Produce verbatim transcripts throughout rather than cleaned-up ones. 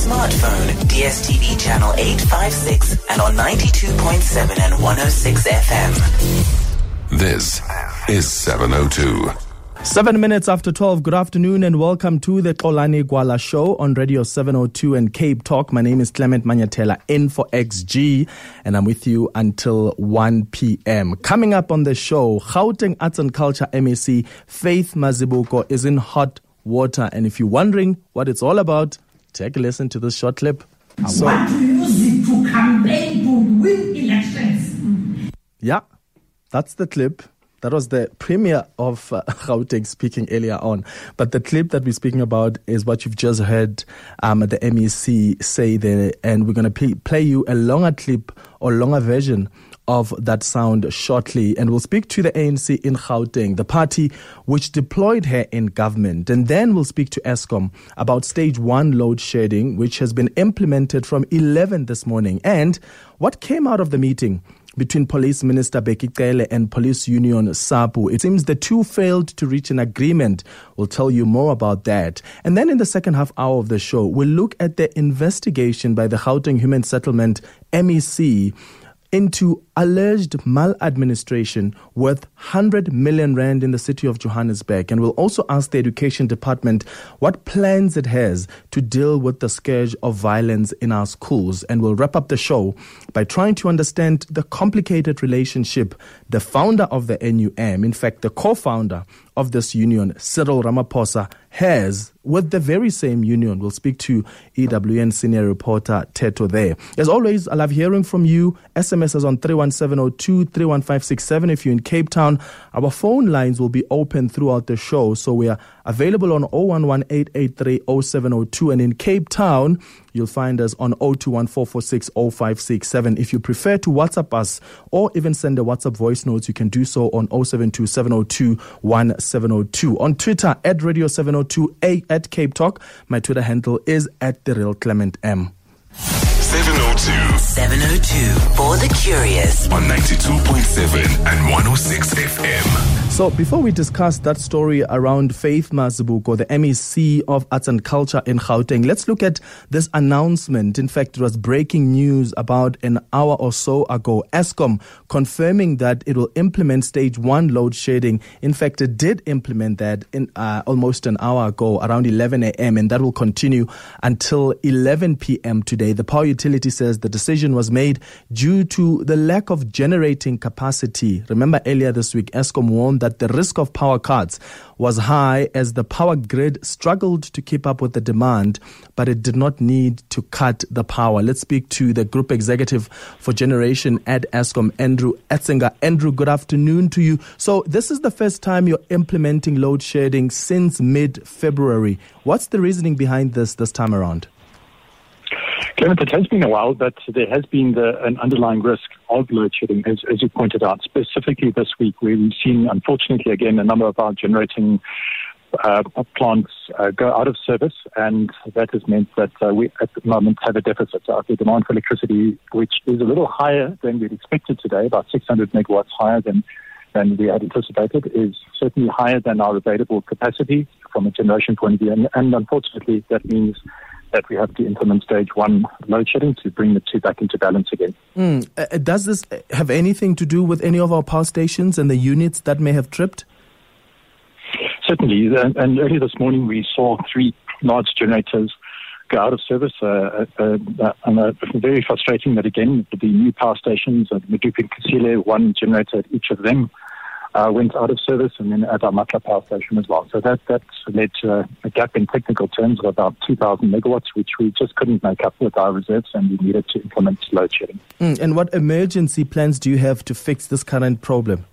smartphone, D S T V channel eight fifty-six and on ninety-two point seven and one oh six F M. This is seven oh two. Seven minutes after twelve, good afternoon and welcome to the Xolani Gwala Show on Radio seven oh two and Cape Talk. My name is Clement Manyatela, in for X G, and I'm with you until one p.m. Coming up on the show, Gauteng Arts and Culture M E C Faith Mazibuko is in hot water, and if you're wondering what it's all about, take a listen to this short clip. So, what do you use it to campaign to win elections? Yeah, that's the clip. That was the premier of uh, Gauteng speaking earlier on. But the clip that we're speaking about is what you've just heard um, the M E C say there. And we're going to play, play you a longer clip or longer version of that sound shortly. And we'll speak to the A N C in Gauteng, the party which deployed her in government. And then we'll speak to Eskom about stage one load shedding, which has been implemented from eleven this morning. And what came out of the meeting between Police Minister Bheki Cele and Police Union SAPU. It seems the two failed to reach an agreement. We'll tell you more about that. And then in the second half hour of the show, we'll look at the investigation by the Gauteng Human Settlement M E C into alleged maladministration worth one hundred million rand in the city of Johannesburg. And we'll also ask the Education Department what plans it has to deal with the scourge of violence in our schools. And we'll wrap up the show by trying to understand the complicated relationship the founder of the N U M, in fact, the co-founder of this union, Cyril Ramaphosa, has with the very same union. We'll speak to E W N senior reporter Teto there. As always, I love hearing from you. S M S is on three one seven oh two, three one five six seven. If you're in Cape Town, our phone lines will be open throughout the show. So we are available on oh one one, eight eight three, oh seven oh two. And in Cape Town, you'll find us on oh two one, four four six, oh five six seven. If you prefer to WhatsApp us or even send a WhatsApp voice note, you can do so on oh seven two, seven oh two, one seven oh two. On Twitter, at Radio seven oh two, A at Cape Talk. My Twitter handle is at The Real Clement M. seven oh two. seven oh two for the curious. On ninety-two point seven and one oh six F M. So before we discuss that story around Faith Mazibuko, the M E C of Arts and Culture in Gauteng, let's look at this announcement. In fact, it was breaking news about an hour or so ago. Eskom confirming that it will implement stage one load shedding. In fact, it did implement that in uh, almost an hour ago, around eleven a.m., and that will continue until eleven p.m. today. The power utility says the decision was made due to the lack of generating capacity. Remember earlier this week, Eskom warned that the risk of power cuts was high as the power grid struggled to keep up with the demand, but it did not need to cut the power. Let's speak to the Group Executive for Generation at Eskom, Andrew Etzinger. Andrew, good afternoon to you. So this is the first time you're implementing load shedding since mid-February. What's the reasoning behind this this time around? Clement, it has been a while, but there has been the, an underlying risk of load shedding, as, as you pointed out, specifically this week, where we've seen, unfortunately, again, a number of our generating uh, plants uh, go out of service, and that has meant that uh, we, at the moment, have a deficit. Uh, the demand for electricity, which is a little higher than we'd expected today, about six hundred megawatts higher than, than we had anticipated, is certainly higher than our available capacity from a generation point of view, and, and unfortunately, that means that we have to implement stage one load shedding to bring the two back into balance again. Mm. Uh, does this have anything to do with any of our power stations and the units that may have tripped? Certainly, and, and early this morning we saw three large generators go out of service, uh, uh, uh, and uh, very frustrating that again the new power stations at Medupi and Kusile, one generator at each of them, Uh, went out of service, and then at our Matla power station as well. So that that led to a, a gap in technical terms of about two thousand megawatts, which we just couldn't make up with our reserves, and we needed to implement load shedding. Mm, and what emergency plans do you have to fix this current problem?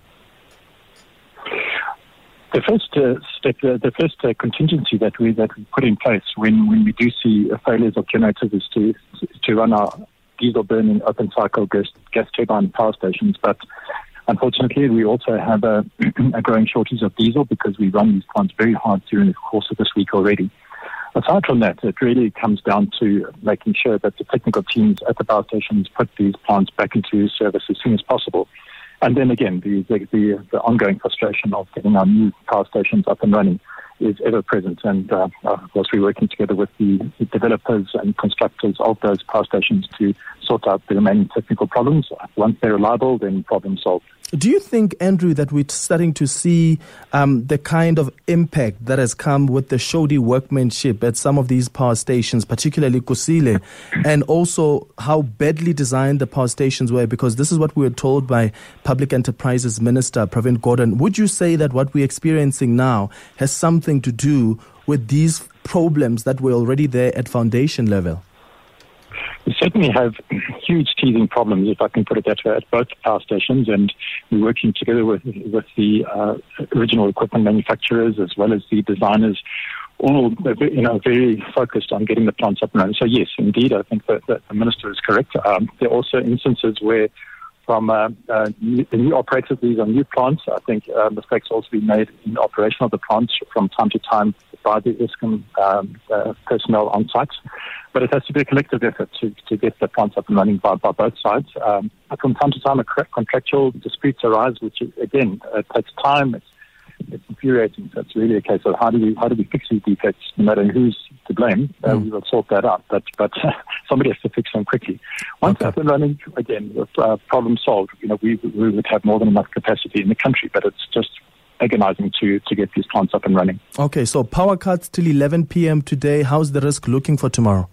The first uh, step, uh, the first uh, contingency that we that we put in place when, when we do see uh, failures of generators is to to run our diesel burning open cycle gas, gas turbine power stations, but unfortunately, we also have a, a growing shortage of diesel because we run these plants very hard during the course of this week already. Aside from that, it really comes down to making sure that the technical teams at the power stations put these plants back into service as soon as possible. And then again, the, the, the, the ongoing frustration of getting our new power stations up and running is ever present. And uh, of course, we're working together with the, the developers and constructors of those power stations to sort out the remaining technical problems. Once they're reliable, then problem solved. Do you think, Andrew, that we're starting to see um, the kind of impact that has come with the shoddy workmanship at some of these power stations, particularly Kusile, and also how badly designed the power stations were? Because this is what we were told by Public Enterprises Minister Pravin Gordhan. Would you say that what we're experiencing now has something to do with these problems that were already there at foundation level? We certainly have huge teething problems, if I can put it that way, at both power stations, and we're working together with with the uh, original equipment manufacturers as well as the designers, all you know very focused on getting the plants up and running. So yes, indeed, I think that, that the minister is correct. Um, there are also instances where, from uh, uh, new, the new operators, these are new plants. I think uh, mistakes also be made in the operation of the plants from time to time by the Eskom um, uh, personnel on site. But it has to be a collective effort to, to get the plants up and running by, by both sides. Um, from time to time, a contractual disputes arise, which is, again uh, takes time. It's, it's infuriating. So it's really a case of how do we how do we fix these defects, no matter who's to blame. Uh, mm. We will sort that out. But but uh, somebody has to fix them quickly. Once okay. up and running, again, with, uh, problem solved. You know, we we would have more than enough capacity in the country, but it's just agonizing to, to get these plants up and running. Okay, so power cuts till eleven p.m. today. How's the risk looking for tomorrow?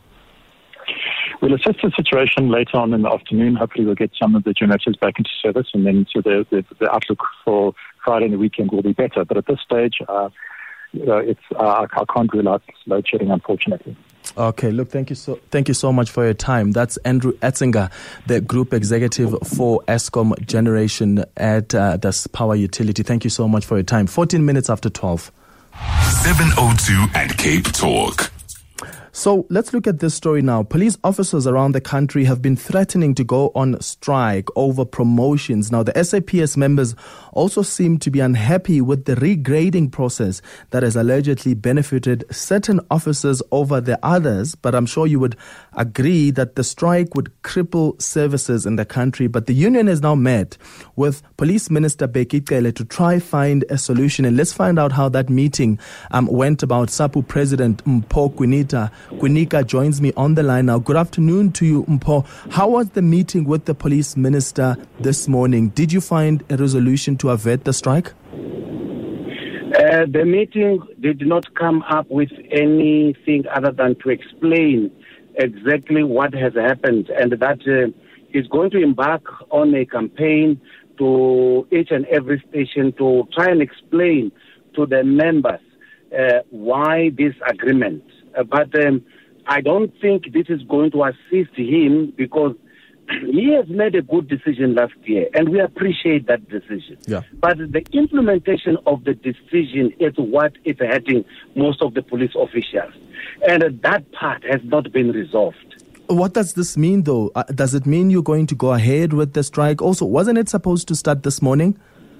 We'll assess the situation later on in the afternoon. Hopefully we'll get some of the generators back into service, and then so the, the, the outlook for Friday and the weekend will be better. But at this stage, uh, you know, it's uh, I can't rule out load shedding, unfortunately. Okay, look, thank you so thank you so much for your time. That's Andrew Etzinger, the Group Executive for Eskom Generation at uh, this power utility. Thank you so much for your time. fourteen minutes after twelve. seven oh two at Cape Talk. So let's look at this story now. Police officers around the country have been threatening to go on strike over promotions. Now, the S A P S members also seem to be unhappy with the regrading process that has allegedly benefited certain officers over the others. But I'm sure you would agree that the strike would cripple services in the country. But the union has now met with Police Minister Bheki Cele to try find a solution. And let's find out how that meeting um, went about. SAPU President Mpho Quinita Quinika joins me on the line now. Good afternoon to you, Mpho. How was the meeting with the police minister this morning? Did you find a resolution to avert the strike? Uh, the meeting did not come up with anything other than to explain exactly what has happened, and that uh, is going to embark on a campaign to each and every station to try and explain to the members uh, why this agreement. Uh, but um, I don't think this is going to assist him, because he has made a good decision last year, and we appreciate that decision. Yeah. But the implementation of the decision is what is hurting most of the police officials, and uh, that part has not been resolved. What does this mean, though? Uh, does it mean you're going to go ahead with the strike? Also, wasn't it supposed to start this morning?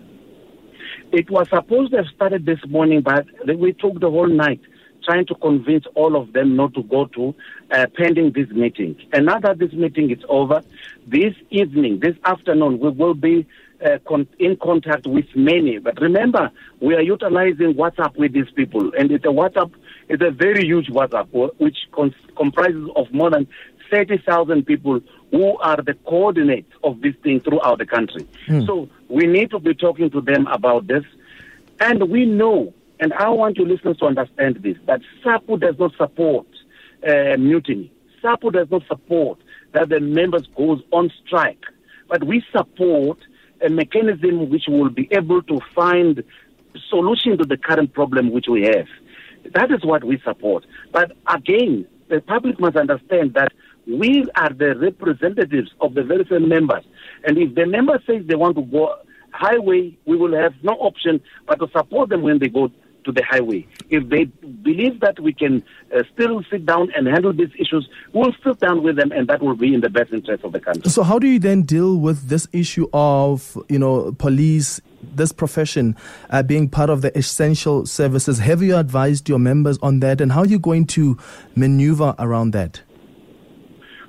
It was supposed to have started this morning, but we took the whole night trying to convince all of them not to go to uh, pending this meeting. And now that this meeting is over, this evening, this afternoon, we will be uh, con- in contact with many. But remember, we are utilizing WhatsApp with these people. And it's a WhatsApp, it's a very huge WhatsApp, which cons- comprises of more than thirty thousand people who are the coordinates of this thing throughout the country. Mm. So we need to be talking to them about this. And we know, and I want your listeners to understand this, that SAPU does not support uh, mutiny. SAPU does not support that the members goes on strike. But we support a mechanism which will be able to find solution to the current problem which we have. That is what we support. But again, the public must understand that we are the representatives of the very same members. And if the member says they want to go highway, we will have no option but to support them when they go to the highway. If they believe that we can uh, still sit down and handle these issues, we'll sit down with them, and that will be in the best interest of the country. So how do you then deal with this issue of, you know, police, this profession uh, being part of the essential services? Have you advised your members on that, and how are you going to maneuver around that?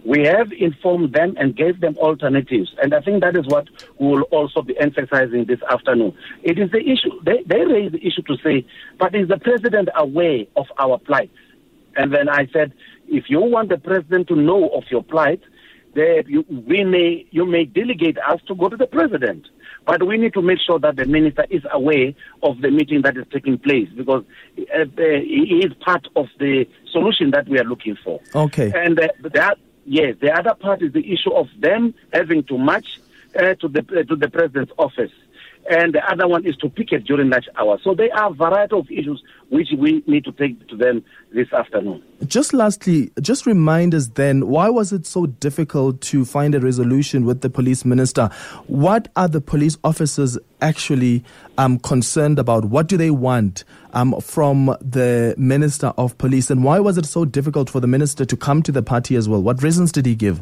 We have informed them and gave them alternatives. And I think that is what we will also be emphasizing this afternoon. It is the issue. They, they raised the issue to say, but is the president aware of our plight? And then I said, if you want the president to know of your plight, they, you, we may, you may delegate us to go to the president. But we need to make sure that the minister is aware of the meeting that is taking place, because uh, uh, he is part of the solution that we are looking for. Okay. And uh, that. Yes, the other part is the issue of them having to march uh, to the uh, to the president's office, and the other one is to picket during lunch hour. So there are a variety of issues which we need to take to them this afternoon. Just lastly, just remind us then, why was it so difficult to find a resolution with the police minister? What are the police officers actually um, concerned about? What do they want um, from the minister of police? And why was it so difficult for the minister to come to the party as well? What reasons did he give?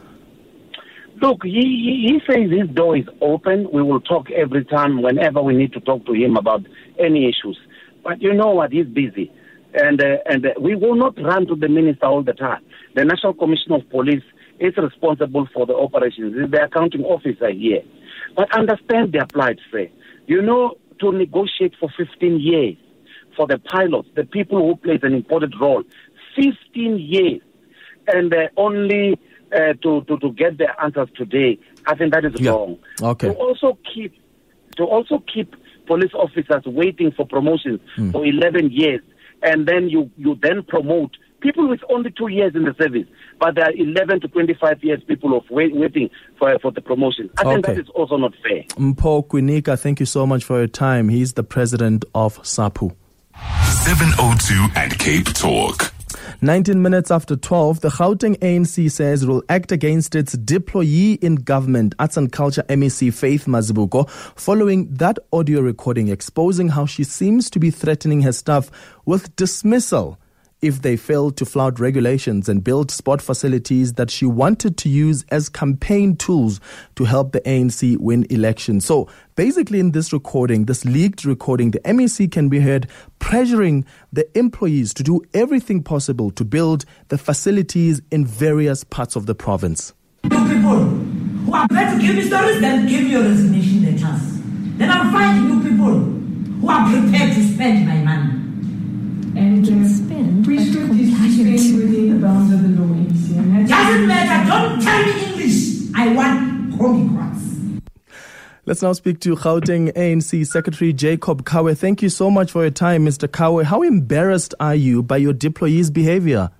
Look, he, he, he says his door is open. We will talk every time, whenever we need to talk to him about any issues. But you know what? He's busy. And uh, and uh, we will not run to the minister all the time. The National Commission of Police is responsible for the operations. It's the accounting officer here. But understand their plight, sir. You know, to negotiate for fifteen years for the pilots, the people who play an important role, fifteen years, and uh, only uh, to, to, to get their answers today, I think that is yeah. wrong. Okay. To also keep, to also keep police officers waiting for promotions mm. for eleven years, and then you, you then promote people with only two years in the service, but there are eleven to twenty-five years people of wait, waiting for for the promotion. I okay. think that is also not fair. Mpho Kwinika, thank you so much for your time. He's the president of SAPHU. seven oh two at Cape Talk. nineteen minutes after twelve, the Gauteng A N C says it will act against its deployee in government, Arts and Culture M E C Faith Mazibuko, following that audio recording exposing how she seems to be threatening her staff with dismissal if they failed to flout regulations and build sport facilities that she wanted to use as campaign tools to help the A N C win elections. So basically in this recording, this leaked recording, the M E C can be heard pressuring the employees to do everything possible to build the facilities in various parts of the province. You people who are going to give me stories, then give your resignation letters. Then I'll find you people who are prepared to spend my money. And uh, spend, we should be spend within the bounds of the law. Doesn't matter. Don't tell me English. I want Comicrats. Let's now speak to Gauteng A N C Secretary Jacob Kawe. Thank you so much for your time, Mister Kawe. How embarrassed are you by your deployees' behavior?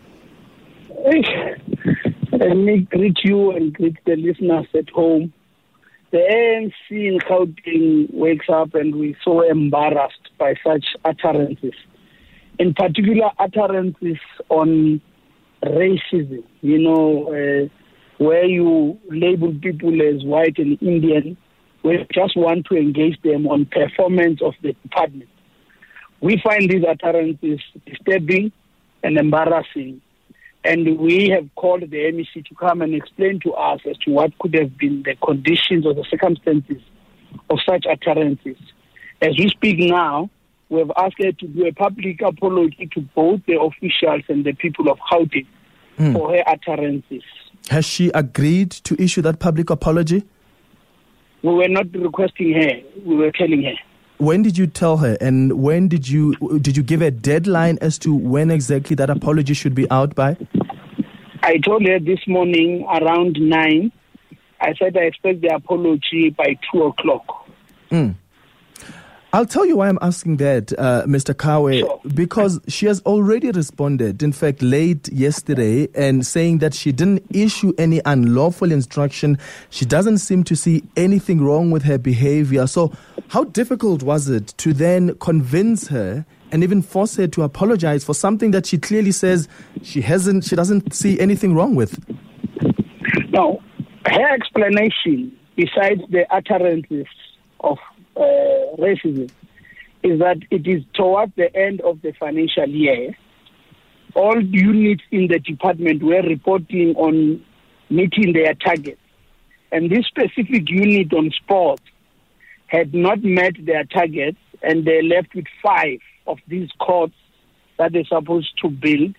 Let me greet you and greet the listeners at home. The A N C in Gauteng wakes up and we're so embarrassed by such utterances. In particular, utterances on racism, you know, uh, where you label people as white and Indian, we just want to engage them on performance of the department. We find these utterances disturbing and embarrassing, and we have called the M E C to come and explain to us as to what could have been the conditions or the circumstances of such utterances. As we speak now, we have asked her to do a public apology to both the officials and the people of Gauteng mm. for her utterances. Has she agreed to issue that public apology? We were not requesting her. We were telling her. When did you tell her, and when did you did you give a deadline as to when exactly that apology should be out by? I told her this morning around nine. I said I expect the apology by two o'clock. Mm. I'll tell you why I'm asking that, uh, Mister Kawe, sure. because she has already responded, in fact, late yesterday, and saying that she didn't issue any unlawful instruction. She doesn't seem to see anything wrong with her behavior. So how difficult was it to then convince her and even force her to apologize for something that she clearly says she hasn't, she doesn't see anything wrong with? Now, her explanation, besides the utterances of Uh, racism, is that it is towards the end of the financial year. All units in the department were reporting on meeting their targets. And this specific unit on sports had not met their targets, and they left with five of these courts that they're supposed to build.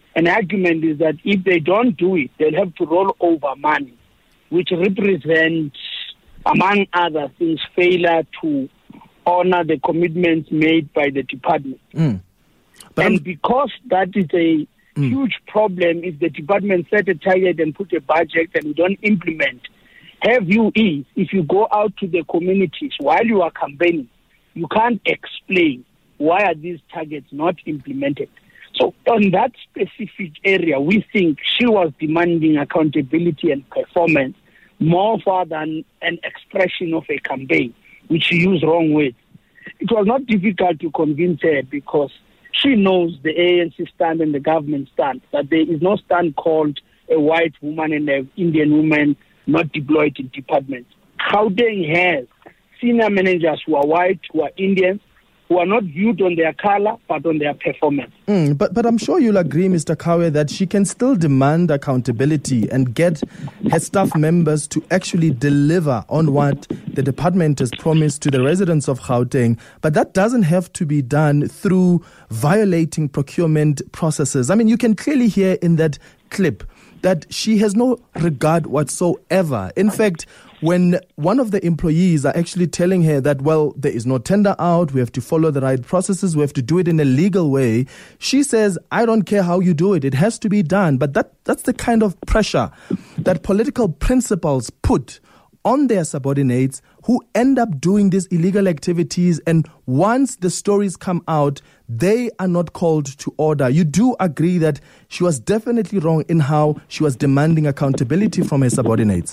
An argument is that if they don't do it, they'll have to roll over money, which represents, among other things, failure to honor the commitments made by the department. Mm. And I'm... because that is a mm. huge problem, if the department set a target and put a budget and we don't implement, have you is, if you go out to the communities while you are campaigning, you can't explain why are these targets not implemented. So on that specific area, we think she was demanding accountability and performance more far than an expression of a campaign, which she used wrong words. It was not difficult to convince her because she knows the A N C stand and the government stand, that there is no stand called a white woman and an Indian woman not deployed in departments. Gauteng has senior managers who are white, who are Indians, who are not viewed on their color, but on their performance. Mm, but but I'm sure you'll agree, Mister Kawe, that she can still demand accountability and get her staff members to actually deliver on what the department has promised to the residents of Gauteng. But that doesn't have to be done through violating procurement processes. I mean, you can clearly hear in that clip that she has no regard whatsoever. In fact, when one of the employees are actually telling her that, well, there is no tender out, we have to follow the right processes, we have to do it in a legal way, she says, I don't care how you do it, it has to be done. But that that's the kind of pressure that political principals put on their subordinates who end up doing these illegal activities, and once the stories come out, they are not called to order. You do agree that she was definitely wrong in how she was demanding accountability from her subordinates?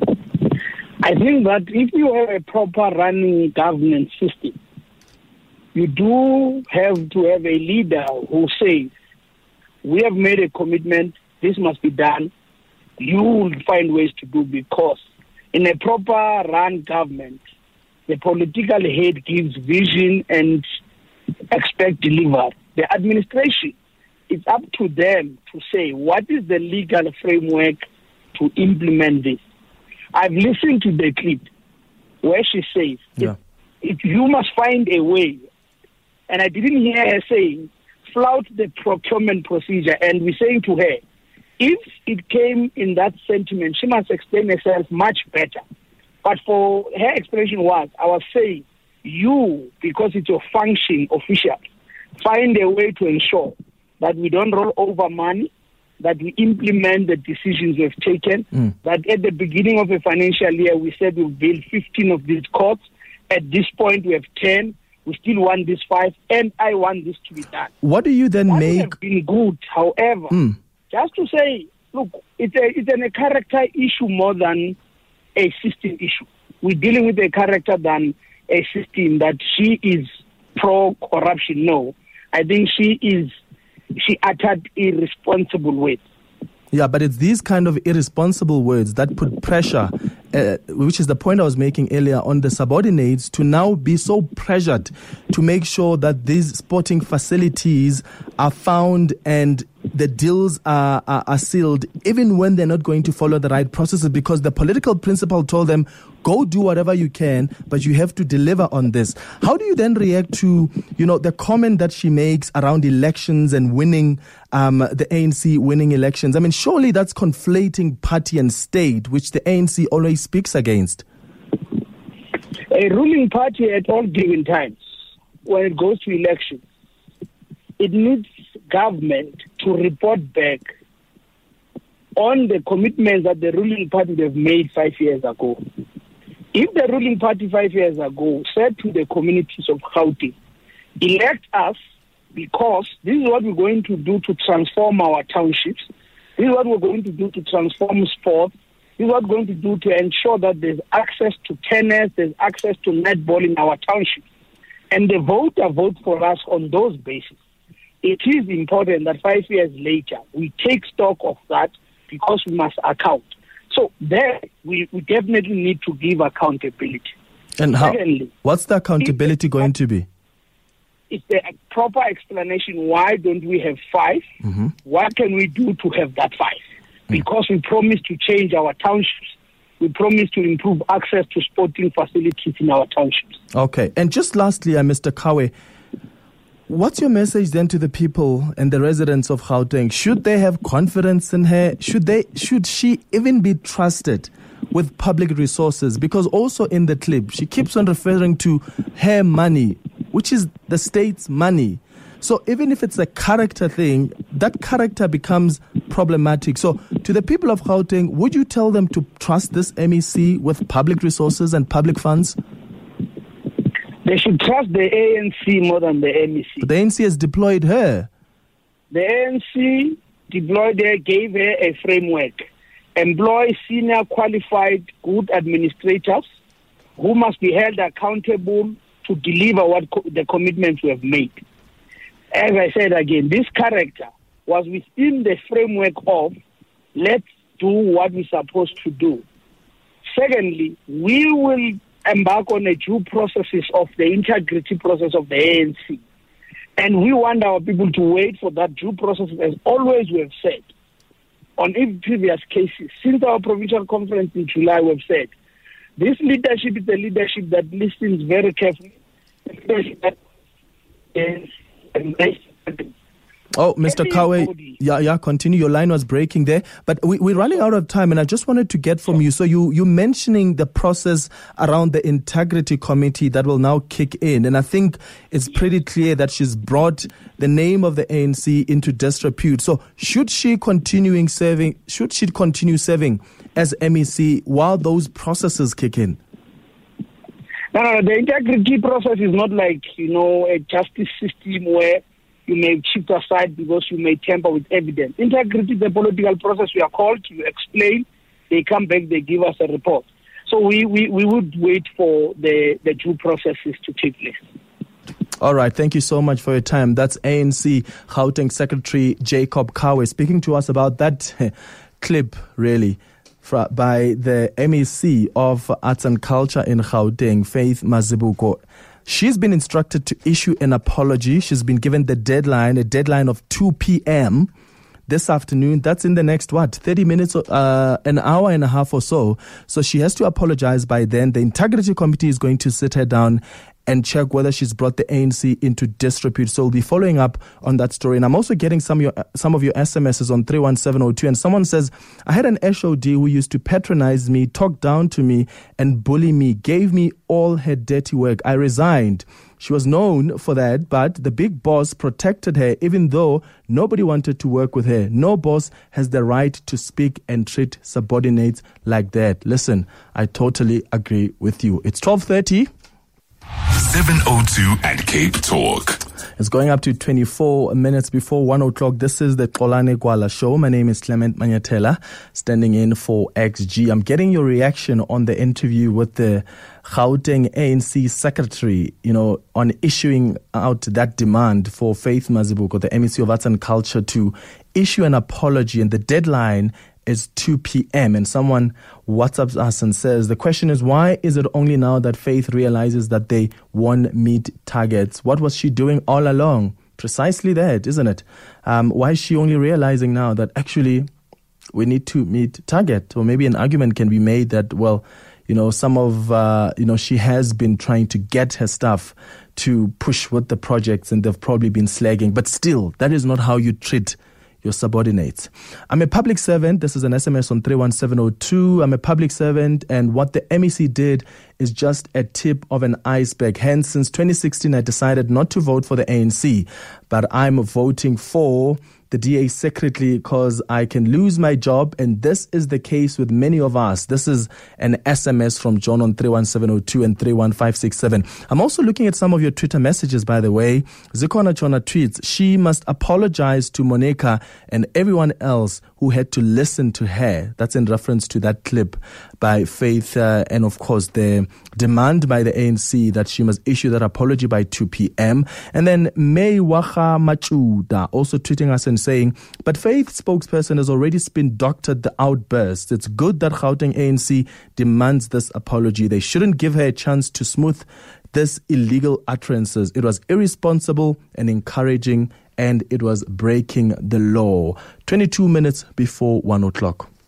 I think that if you have a proper running governance system, you do have to have a leader who says, we have made a commitment, this must be done, you will find ways to do, because in a proper run government, the political head gives vision and expect delivery. The administration, it's up to them to say, what is the legal framework to implement this? I've listened to the clip where she says, yeah. if, if you must find a way, and I didn't hear her saying, flout the procurement procedure, and we're saying to her, if it came in that sentiment, she must explain herself much better. But for her explanation was, I was saying, you, because it's your function official, find a way to ensure that we don't roll over money, that we implement the decisions we've taken, mm. that at the beginning of the financial year, we said we'll build fifteen of these courts. At this point, we have ten. We still want these five, and I want this to be done. What do you then that make... That would have been good, however, mm. just to say, look, it's a, it's an, a character issue more than a system issue. We're dealing with a character than a system that she is pro-corruption. No, I think she is... she uttered irresponsible words. Yeah, but it's these kind of irresponsible words that put pressure, uh, which is the point I was making earlier, on the subordinates to now be so pressured to make sure that these sporting facilities are found and the deals are, are, are sealed, even when they're not going to follow the right processes, because the political principal told them, go do whatever you can, but you have to deliver on this. How do you then react to, you know, the comment that she makes around elections and winning, um, the A N C winning elections? I mean, surely that's conflating party and state, which the A N C always speaks against. A ruling party at all given times, when it goes to elections, it needs government to report back on the commitments that the ruling party have made five years ago. If the ruling party five years ago said to the communities of Gauteng, elect us because this is what we're going to do to transform our townships, this is what we're going to do to transform sport, this is what we're going to do to ensure that there's access to tennis, there's access to netball in our townships, and the voter vote for us on those bases. It is important that five years later we take stock of that, because we must account. So there, we, we definitely need to give accountability. And how? Secondly, what's the accountability going to be? It's the proper explanation. Why don't we have five? Mm-hmm. What can we do to have that five? Because we promised to change our townships. We promised to improve access to sporting facilities in our townships. Okay. And just lastly, uh, Mister Kawe, what's your message then to the people and the residents of Gauteng? Should they have confidence in her? Should they? Should she even be trusted with public resources? Because also in the clip, she keeps on referring to her money, which is the state's money. So even if it's a character thing, that character becomes problematic. So to the people of Gauteng, would you tell them to trust this M E C with public resources and public funds? They should trust the A N C more than the M E C. But the A N C has deployed her. The A N C deployed her, gave her a framework. Employ senior, qualified, good administrators who must be held accountable to deliver what co- the commitments we have made. As I said again, this character was within the framework of let's do what we're supposed to do. Secondly, we will embark on a due processes of the integrity process of the A N C. And we want our people to wait for that due process, as always we have said. On even previous cases, since our provincial conference in July, we have said, this leadership is the leadership that listens very carefully. Oh, Mister Kawe, yeah, yeah, continue. Your line was breaking there, but we, we're running out of time, and I just wanted to get from you. So you you mentioning the process around the integrity committee that will now kick in, and I think it's pretty clear that she's brought the name of the A N C into disrepute. So should she continuing serving? Should she continue serving as M E C while those processes kick in? No, no, the integrity process is not like, you know, a justice system where you may shift aside because you may tamper with evidence. Integrity is a political process. We are called to explain. They come back, they give us a report. So we, we, we would wait for the, the due processes to take place. All right. Thank you so much for your time. That's A N C Gauteng Secretary Jacob Kawe speaking to us about that clip, really, by the M E C of Arts and Culture in Gauteng, Faith Mazibuko. She's been instructed to issue an apology. She's been given the deadline, a deadline of two p.m. this afternoon. That's in the next, what, thirty minutes, uh, an hour and a half or so. So she has to apologize by then. The Integrity Committee is going to sit her down and check whether she's brought the A N C into disrepute. So we'll be following up on that story. And I'm also getting some of your some of your S M Ses on three one seven zero two. And someone says, I had an H O D who used to patronize me, talk down to me, and bully me, gave me all her dirty work. I resigned. She was known for that, but the big boss protected her even though nobody wanted to work with her. No boss has the right to speak and treat subordinates like that. Listen, I totally agree with you. It's twelve thirty. seven oh two at Cape Talk. It's going up to twenty-four minutes before one o'clock. This is the Xolani Gwala Show. My name is Clement Manyatela, standing in for X G. I'm getting your reaction on the interview with the Gauteng A N C secretary, you know, on issuing out that demand for Faith Mazibuko, the M E C of Arts and Culture, to issue an apology, and the deadline is two p.m. And someone WhatsApps us and says, the question is, why is it only now that Faith realizes that they won't meet targets? What was she doing all along? Precisely that, isn't it? Um, why is she only realizing now that actually we need to meet target? Or maybe an argument can be made that, well, you know, some of, uh, you know, she has been trying to get her staff to push with the projects and they've probably been slagging. But still, that is not how you treat your subordinates. I'm a public servant. This is an S M S on three one seven zero two. I'm a public servant, and what the M E C did is just a tip of an iceberg. Hence, since twenty sixteen, I decided not to vote for the A N C, but I'm voting for the D A secretly because I can lose my job, and this is the case with many of us. This is an S M S from John on three one seven zero two and three one five six seven. I'm also looking at some of your Twitter messages, by the way. Zikona Chona tweets, she must apologize to Monica and everyone else who had to listen to her. That's in reference to that clip by Faith, uh, and of course the demand by the A N C that she must issue that apology by two p.m. And then May Waha Machuda also tweeting us and saying, but Faith spokesperson has already spin-doctored the outburst. It's good that Gauteng A N C demands this apology. They shouldn't give her a chance to smooth this illegal utterances. It was irresponsible and encouraging, and it was breaking the law. twenty-two minutes before one o'clock.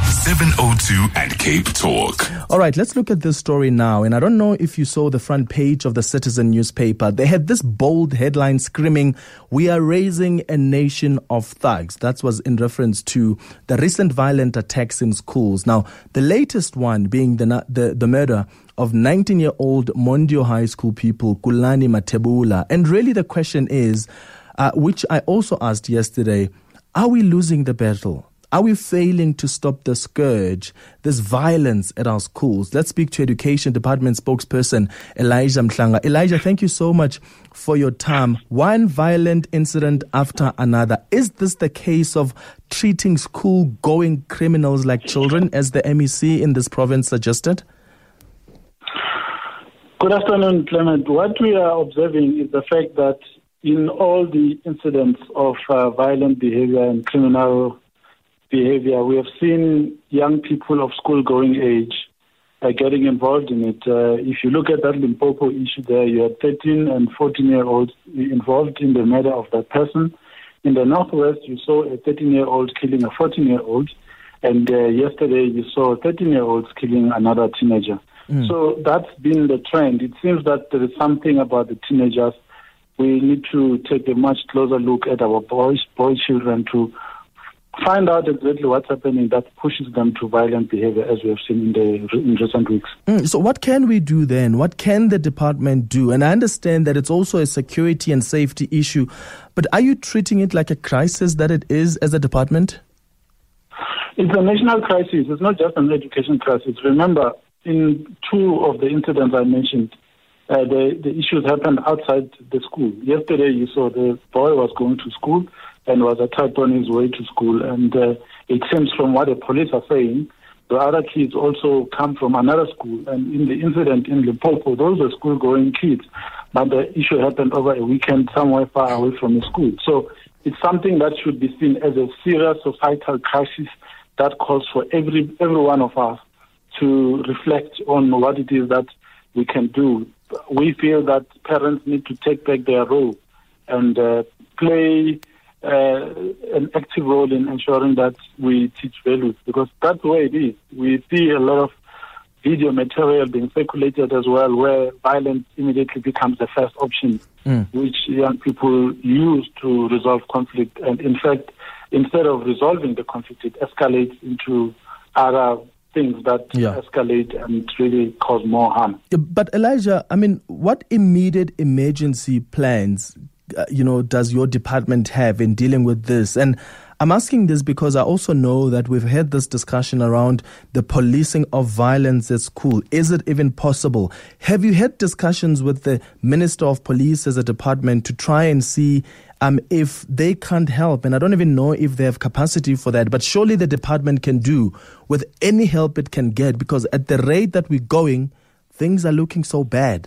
seven oh two and Cape Talk. All right, let's look at this story now. And I don't know if you saw the front page of the Citizen newspaper. They had this bold headline screaming, "We are raising a nation of thugs." That was in reference to the recent violent attacks in schools. Now, the latest one being the the, the murder of nineteen-year-old Mondio High School pupil Kulani Matebula. And really the question is, uh, which I also asked yesterday, are we losing the battle? Are we failing to stop the scourge, this violence at our schools? Let's speak to Education Department spokesperson Elijah Mhlanga. Elijah, thank you so much for your time. One violent incident after another. Is this the case of treating school-going criminals like children, as the M E C in this province suggested? Good afternoon, Clement. What we are observing is the fact that in all the incidents of uh, violent behavior and criminal behavior, we have seen young people of school-going age uh, getting involved in it. Uh, if you look at that Limpopo issue there, you had thirteen and fourteen-year-olds involved in the murder of that person. In the Northwest, you saw a thirteen-year-old killing a fourteen-year-old, and uh, yesterday you saw thirteen-year-olds killing another teenager. Mm. So that's been the trend. It seems that there is something about the teenagers. We need to take a much closer look at our boys, boy children, to find out exactly what's happening that pushes them to violent behavior, as we have seen in the in recent weeks. Mm, so what can we do then? What can the department do? And I understand that it's also a security and safety issue, but are you treating it like a crisis that it is as a department? It's a national crisis. It's not just an education crisis. Remember, in two of the incidents I mentioned, uh, the, the issues happened outside the school. Yesterday you saw the boy was going to school and was attacked on his way to school. And uh, it seems from what the police are saying, the other kids also come from another school. And in the incident in Limpopo, those were school-going kids. But the issue happened over a weekend somewhere far away from the school. So it's something that should be seen as a serious societal crisis that calls for every every one of us to reflect on what it is that we can do. We feel that parents need to take back their role and uh, play Uh, an active role in ensuring that we teach values, because that's the way it is. We see a lot of video material being circulated as well, where violence immediately becomes the first option, mm. which young people use to resolve conflict. And in fact, instead of resolving the conflict, it escalates into other things that yeah. escalate and really cause more harm. But Elijah, I mean, what immediate emergency plans Uh, you know, does your department have in dealing with this? And I'm asking this because I also know that we've had this discussion around the policing of violence at school. Is it even possible? Have you had discussions with the Minister of Police as a department to try and see um, if they can't help? And I don't even know if they have capacity for that, but surely the department can do with any help it can get, because at the rate that we're going, things are looking so bad.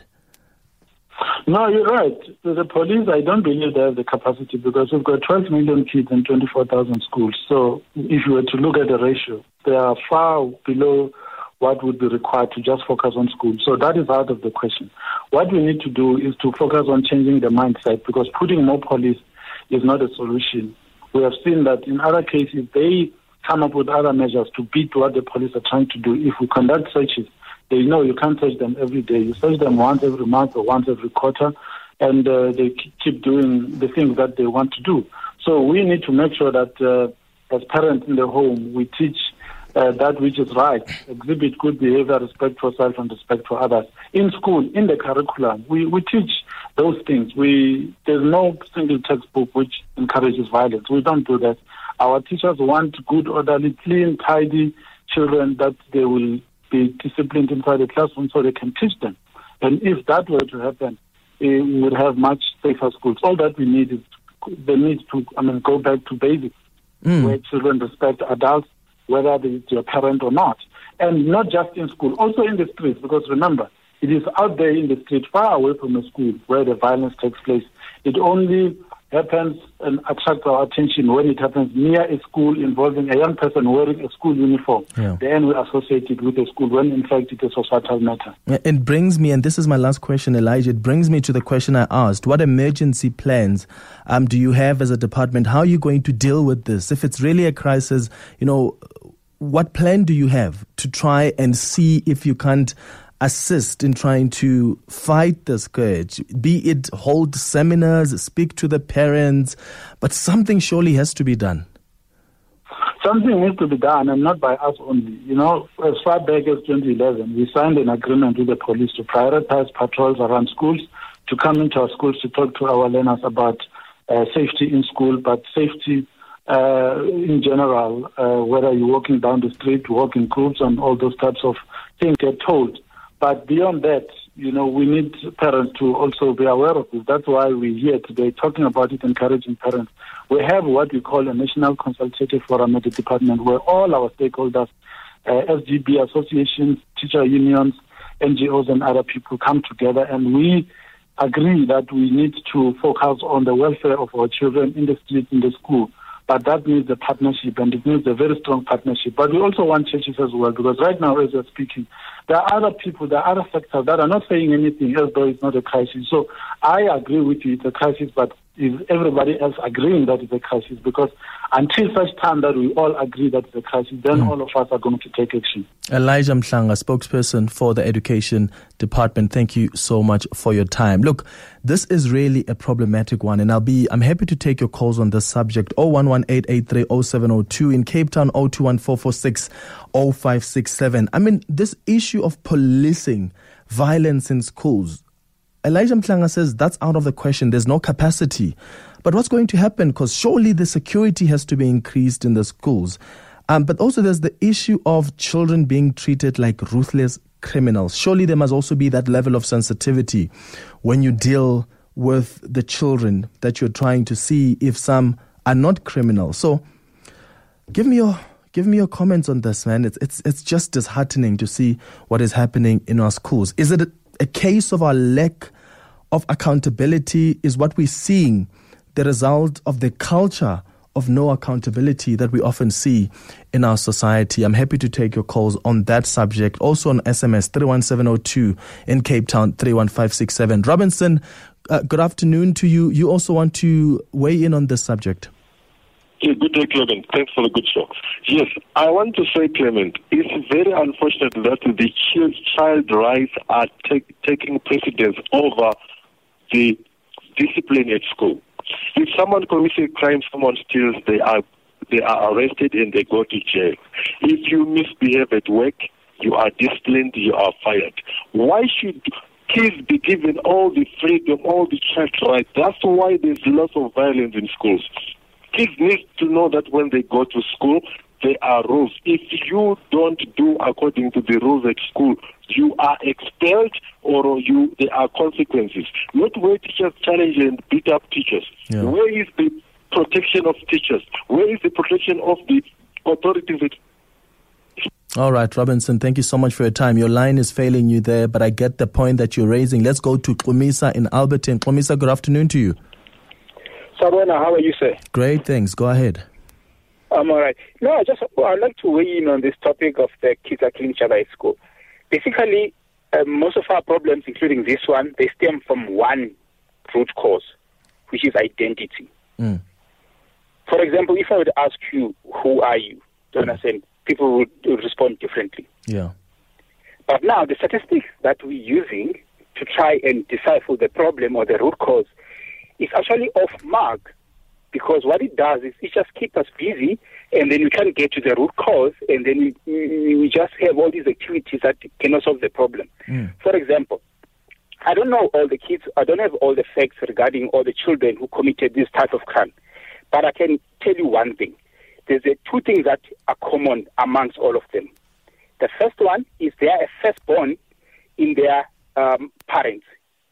No, you're right. The police, I don't believe they have the capacity, because we've got twelve million kids in twenty-four thousand schools. So if you were to look at the ratio, they are far below what would be required to just focus on school. So that is out of the question. What we need to do is to focus on changing the mindset, because putting more police is not a solution. We have seen that in other cases, they come up with other measures to beat what the police are trying to do. If we conduct searches, they know you can't search them every day. You search them once every month or once every quarter, and uh, they keep doing the things that they want to do. So we need to make sure that uh, as parents in the home, we teach uh, that which is right, exhibit good behavior, respect for self and respect for others. In school, in the curriculum, we, we teach those things. We There's no single textbook which encourages violence. We don't do that. Our teachers want good, orderly, clean, tidy children that they will be disciplined inside the classroom so they can teach them. And if that were to happen, we would have much safer schools. All that we need is the need to, I mean, go back to basics, mm. where children respect adults, whether it's your parent or not. And not just in school, also in the streets, because remember, it is out there in the street, far away from the school, where the violence takes place. It only happens and attracts our attention when it happens near a school involving a young person wearing a school uniform. Yeah. Then we associate it with a school, when in fact it is a societal matter. It brings me, and this is my last question, Elijah, it brings me to the question I asked. What emergency plans um, do you have as a department? How are you going to deal with this? If it's really a crisis, you know, what plan do you have to try and see if you can't assist in trying to fight the scourge? Be it hold seminars, speak to the parents, but something surely has to be done. Something needs to be done, and not by us only. You know, as far back as twenty eleven, we signed an agreement with the police to prioritize patrols around schools, to come into our schools to talk to our learners about uh, safety in school, but safety uh, in general, uh, whether you're walking down the street, walk in groups, and all those types of things get told. But beyond that, you know, we need parents to also be aware of this. That's why we're here today talking about it, encouraging parents. We have what we call a National Consultative Forum at the department, where all our stakeholders, uh, S G B associations, teacher unions, N G Os, and other people come together, and we agree that we need to focus on the welfare of our children in the streets, in the school. But that needs a partnership, and it needs a very strong partnership. But we also want churches as well, because right now, as we're speaking, there are other people, there are other sectors that are not saying anything as though it's not a crisis. So I agree with you, it's a crisis, but is everybody else agreeing that it's a crisis? Because until such time that we all agree that it's a crisis, then mm. all of us are going to take action. Elijah Mhlanga, spokesperson for the Education Department, thank you so much for your time. Look, this is really a problematic one, and I'll be I'm happy to take your calls on this subject. oh one one eight eight three oh seven oh two in Cape Town, oh two one four four six oh five six seven. I mean, this issue of policing violence in schools, Elijah Mhlanga says that's out of the question. There's no capacity. But what's going to happen? Because surely the security has to be increased in the schools. Um, but also there's the issue of children being treated like ruthless criminals. Surely there must also be that level of sensitivity when you deal with the children, that you're trying to see if some are not criminals. So give me your give me your comments on this, man. It's it's it's just disheartening to see what is happening in our schools. Is it a, a case of our lack of accountability? Is what we're seeing the result of the culture of no accountability that we often see in our society? I'm happy to take your calls on that subject. Also on S M S three one seven oh two, in Cape Town three one five six seven. Robinson, uh, good afternoon to you. You also want to weigh in on this subject? Yeah, good day, Clement. Thanks for the good show. Yes, I want to say, Clement, it's very unfortunate that the child rights are take, taking precedence over the discipline at school. If someone commits a crime, someone steals, they are they are arrested and they go to jail. If you misbehave at work, you are disciplined, you are fired. Why should kids be given all the freedom, all the child rights? That's why there's lots of violence in schools. Kids need to know that when they go to school, there are rules. If you don't do according to the rules at school, you are expelled or you there are consequences. Not where teachers challenge and beat up teachers. Yeah. Where is the protection of teachers? Where is the protection of the authorities? All right, Robinson, thank you so much for your time. Your line is failing you there, but I get the point that you're raising. Let's go to Xumisa in Alberton. Xumisa, good afternoon to you. Sarwena, how are you, sir? Great, thanks. Go ahead. I'm all right. No, I just well, I'd like to weigh in on this topic of the kids are killing each other at school. Basically, uh, most of our problems, including this one, they stem from one root cause, which is identity. Mm. For example, if I would ask you, who are you? Do you understand? People would, would respond differently. Yeah. But now, the statistics that we're using to try and decipher the problem or the root cause is actually off mark, because what it does is it just keeps us busy, and then we can't get to the root cause, and then we, we just have all these activities that cannot solve the problem. Mm. For example, I don't know all the kids, I don't have all the facts regarding all the children who committed this type of crime, but I can tell you one thing. There's a, two things that are common amongst all of them. The first one is they are a firstborn in their um, parents.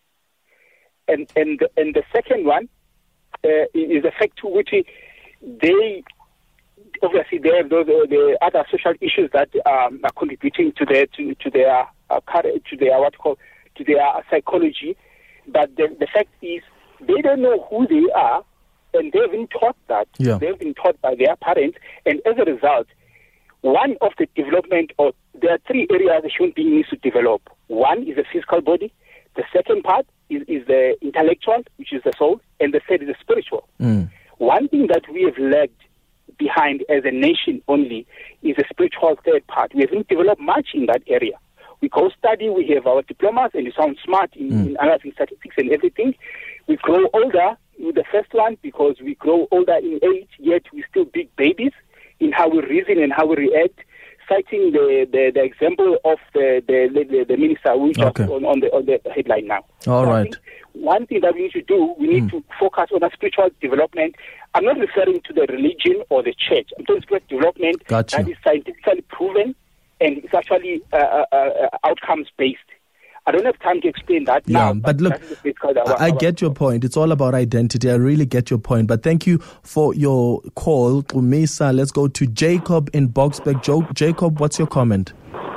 And and the, and the second one uh, is the fact to which they obviously they have those uh, the other social issues that um, are contributing to their to to their uh, to their what call to their psychology. But the the fact is they don't know who they are, and they've been taught that. Yeah. They've been taught by their parents, and as a result, one of the development or there are three areas a human being needs to develop. One is the physical body. The second part is, is the intellectual, which is the soul, and the third is the spiritual. Mm. One thing that we have lacked behind as a nation only is a spiritual third part. We haven't developed much in that area. We go study, we have our diplomas, and you sound smart in, mm. in analyzing statistics and everything. We grow older with the first one because we grow older in age, yet we're still big babies in how we reason and how we react. Citing the, the, the example of the the, the, the minister who is okay. on, on the on the headline now. All so right. I think one thing that we need to do, we need mm. to focus on a spiritual development. I'm not referring to the religion or the church. I'm talking spiritual development gotcha. that is scientifically proven and it's actually uh, uh, uh, outcomes based. I don't have time to explain that yeah, now. But, but look, our, I, I get your point. It's all about identity. I really get your point. But thank you for your call, Umisa. Let's go to Jacob in Boksburg. Jo- Jacob, what's your comment?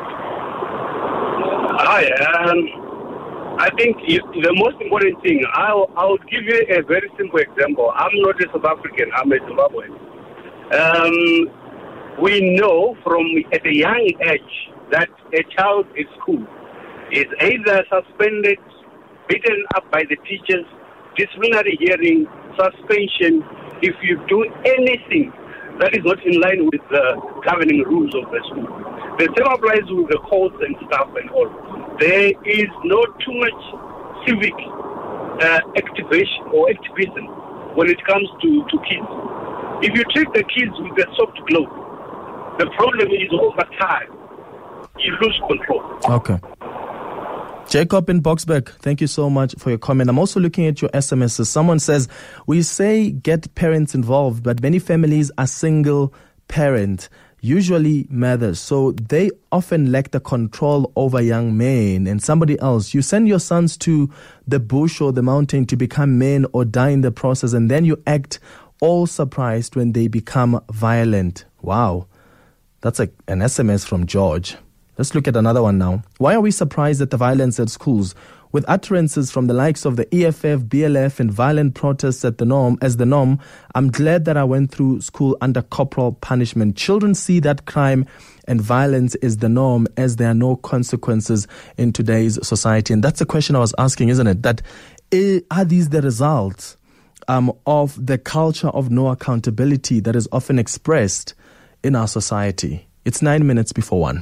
Hi. Um, I think if the most important thing, I'll, I'll give you a very simple example. I'm not a South African. I'm a Zimbabwean. Um, we know from at a young age that a child in school is either suspended, beaten up by the teachers, disciplinary hearing, suspension, if you do anything that is not in line with the governing rules of the school. The same applies with the courts and staff and all. There is not too much civic uh, activation or activism when it comes to, to kids. If you treat the kids with a soft glove, the problem is over time, you lose control. Okay. Jacob in Boksburg, thank you so much for your comment. I'm also looking at your S M Ses. Someone says, we say get parents involved, but many families are single parent, usually mothers, so they often lack the control over young men. And somebody else, you send your sons to the bush or the mountain to become men or die in the process, and then you act all surprised when they become violent. Wow. That's a, an S M S from George. Let's look at another one now. Why are we surprised at the violence at schools? With utterances from the likes of the E F F, B L F, and violent protests at the norm as the norm, I'm glad that I went through school under corporal punishment. Children see that crime and violence is the norm as there are no consequences in today's society. And that's the question I was asking, isn't it? That are these the results um, of the culture of no accountability that is often expressed in our society? It's nine minutes before one.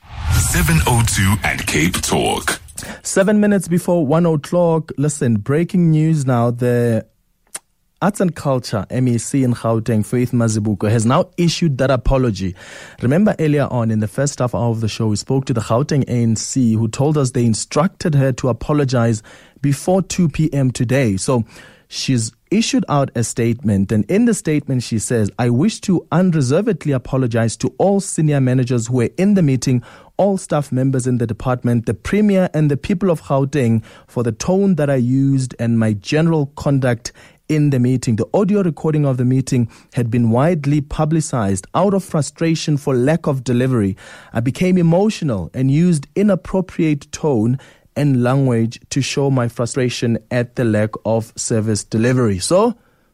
seven oh two at Cape Talk. Seven minutes before one o'clock. Listen, breaking news now. The Arts and Culture M E C in Gauteng, Faith Mazibuko, has now issued that apology. Remember earlier on in the first half hour of the show, we spoke to the Gauteng A N C who told us they instructed her to apologize before two p.m. today. So she's issued out a statement, and in the statement she says, I wish to unreservedly apologize to all senior managers who were in the meeting, all staff members in the department, the Premier and the people of Gauteng for the tone that I used and my general conduct in the meeting. The audio recording of the meeting had been widely publicized. Out of frustration for lack of delivery, I became emotional and used inappropriate tone and language to show my frustration at the lack of service delivery. So,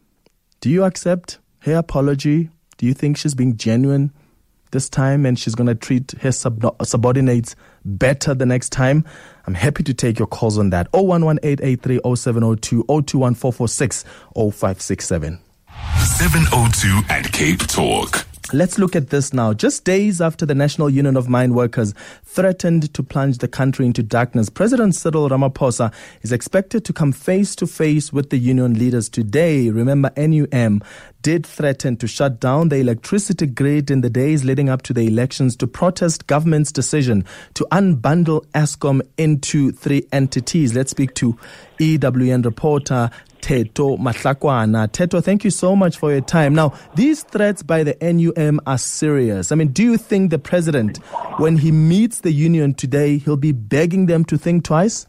do you accept her apology? Do you think she's being genuine this time and she's going to treat her sub- subordinates better the next time? I'm happy to take your calls on that. oh one one eight eight three oh seven oh two, oh two one four four six oh five six seven. seven oh two at Cape Talk. Let's look at this now. Just days after the National Union of Mine Workers threatened to plunge the country into darkness, President Cyril Ramaphosa is expected to come face to face with the union leaders today. Remember, N U M did threaten to shut down the electricity grid in the days leading up to the elections to protest government's decision to unbundle Eskom into three entities. Let's speak to E W N reporter Theto Mahlakwana. Theto, thank you so much for your time. Now, these threats by the N U M are serious. I mean, do you think the president, when he meets the union today, he'll be begging them to think twice?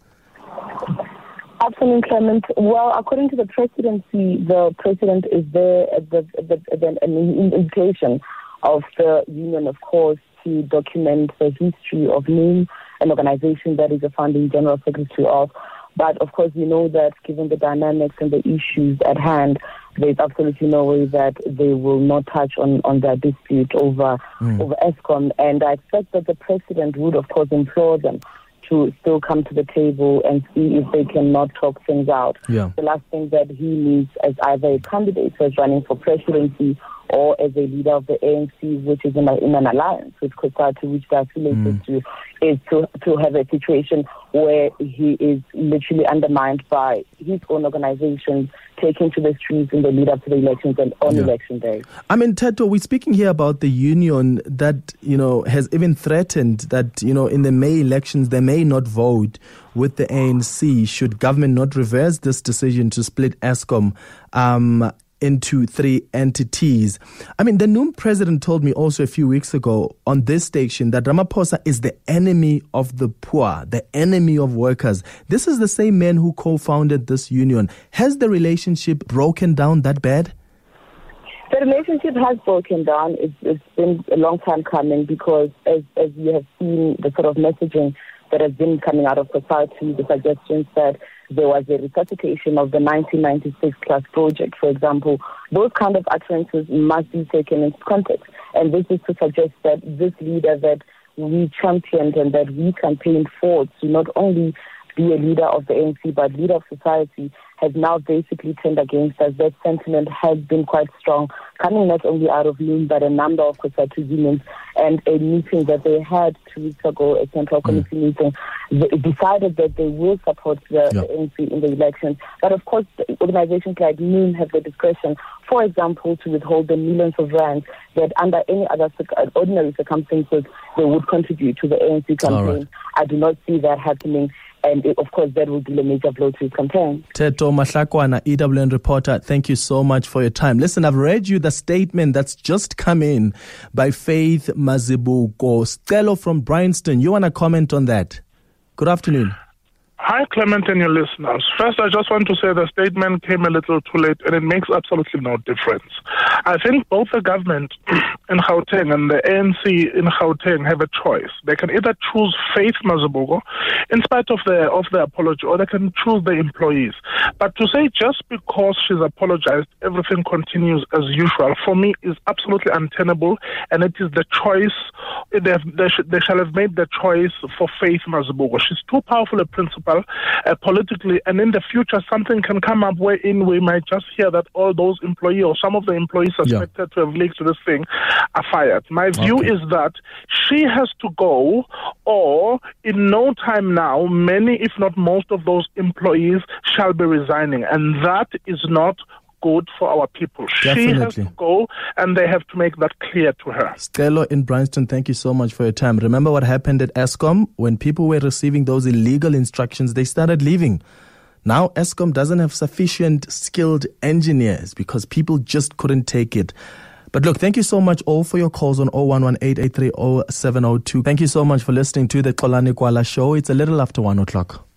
Absolutely, Clement. Well, according to the presidency, the president is there at the, the, the an invitation of the union, of course, to document the history of N U M, an organization that is a founding general secretary of. But, of course, we know that given the dynamics and the issues at hand, there's absolutely no way that they will not touch on, on that dispute over, mm. over Eskom. And I expect that the president would, of course, implore them to still come to the table and see if they cannot talk things out. Yeah. The last thing that he needs as either a candidate who is running for presidency or as a leader of the A N C, which is in, a, in an alliance with COSATU, which they're affiliated mm. to, is to, to have a situation where he is literally undermined by his own organizations taking to the streets in the lead up to the elections and on yeah. election day. I mean, Theto, we're speaking here about the union that, you know, has even threatened that, you know, in the May elections, they may not vote with the A N C should government not reverse this decision to split Eskom um, into three entities. I mean, the N U M president told me also a few weeks ago on this station that Ramaphosa is the enemy of the poor, the enemy of workers. This is the same man who co-founded this union. Has the relationship broken down that bad? The relationship has broken down. It's, it's been a long time coming because as, as you have seen the sort of messaging that has been coming out of society, the suggestions that there was a resuscitation of the nineteen ninety-six class project, for example, those kind of utterances must be taken into context. And this is to suggest that this leader that we championed and that we campaigned for to not only be a leader of the A N C but leader of society has now basically turned against us. That sentiment has been quite strong, coming not only out of N U M but a number of COSATU unions, and a meeting that they had two weeks ago, a central committee mm. meeting, they decided that they will support the, yeah. the A N C in the elections. But of course, organizations like N U M have the discretion, for example, to withhold the millions of rands that under any other ordinary circumstances they would contribute to the A N C campaign. Right. I do not see that happening. And of course, that will be a major blow to his campaign. Theto Mahlakwana, E W N reporter, thank you so much for your time. Listen, I've read you the statement that's just come in by Faith Mazibuko. Stelo from Bryanston, you want to comment on that? Good afternoon. Hi, Clement and your listeners. First, I just want to say the statement came a little too late, and it makes absolutely no difference. I think both the government in Gauteng and the A N C in Gauteng have a choice. They can either choose Faith Mazibuko in spite of the of the apology, or they can choose the employees. But to say just because she's apologized, everything continues as usual, for me is absolutely untenable, and it is the choice. They, have, they, sh- they shall have made the choice for Faith Mazibuko. She's too powerful a principal uh, politically, and in the future something can come up wherein we might just hear that all those employees or some of the employees suspected yeah. to have leaked to this thing are fired. My view okay. is that she has to go, or in no time now, many, if not most of those employees shall be resigning, and that is not good for our people. Definitely. She has to go, and they have to make that clear to her. Stelo in Bryanston, thank you so much for your time. Remember what happened at Eskom? When people were receiving those illegal instructions, they started leaving. Now Eskom doesn't have sufficient skilled engineers because people just couldn't take it. But look, thank you so much all for your calls on zero one one eight eight three zero seven zero two. Thank you so much for listening to the Xolani Kwala show. It's a little after one o'clock.